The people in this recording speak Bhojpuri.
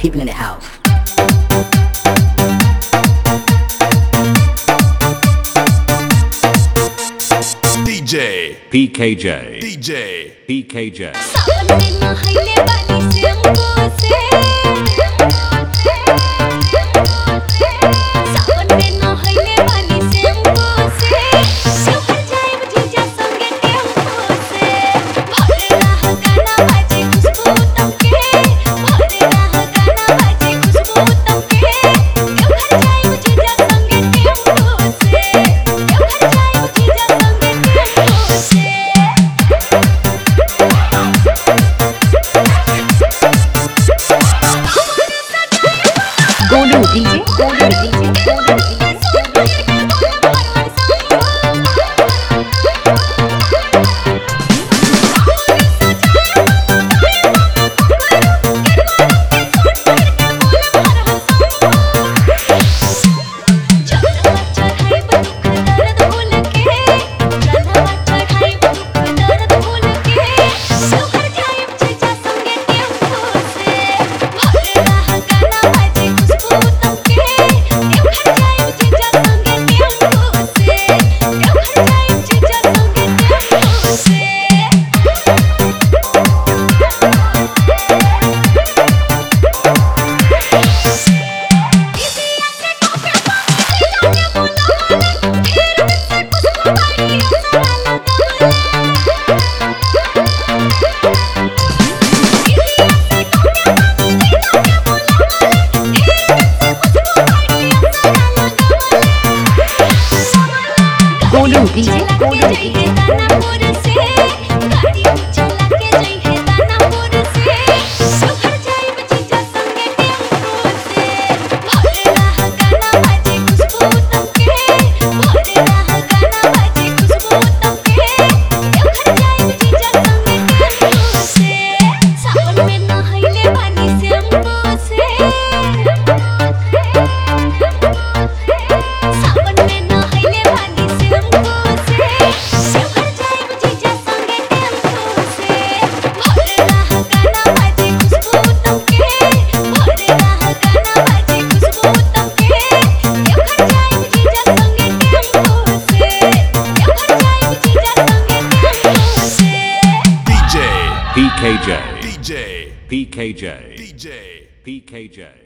people in the house. DJ PKJ DJ PKJ सावन में नहाइले बानी शैम्पू से सावन में नहाइले बानी शैम्पू से सुखर जाए जीजा संगे टेम्पो से भरे राह गाना बाजे खुशबू तमके भरे राह गाना बाजे खुशबू तमके सुखर जाए जीजा संगे टेम्पो से सुखर जाए जीजा संगे टेम्पो से Golden DJ, Golden DJ, Golden DJ. Golden DJ, Golden DJ. Danapur से गाड़ी चला के जइहे दानापुर से सुखर जाए जीजा संगे टेम्पो से भरे राह गाना बाजे खुशबू तमके भरे राह गाना बाजे खुशबू तमके सुखर जाए जीजा संगे टेम्पो से सावन में नहाइले बानी शैम्पू से सावन में नहाइले बानी शैम्पू से सुखर जाए जीजा संगे टेम्पो से भरे राह गाना बाजे खुशबू तमके भरे राह गाना बाजे खुशबू तमके सुखर जाए जीजा संगे टेम्पो से सुखर जाए जीजा संगे टेम्पो से DJ PKJ DJ PKJ DJ PKJ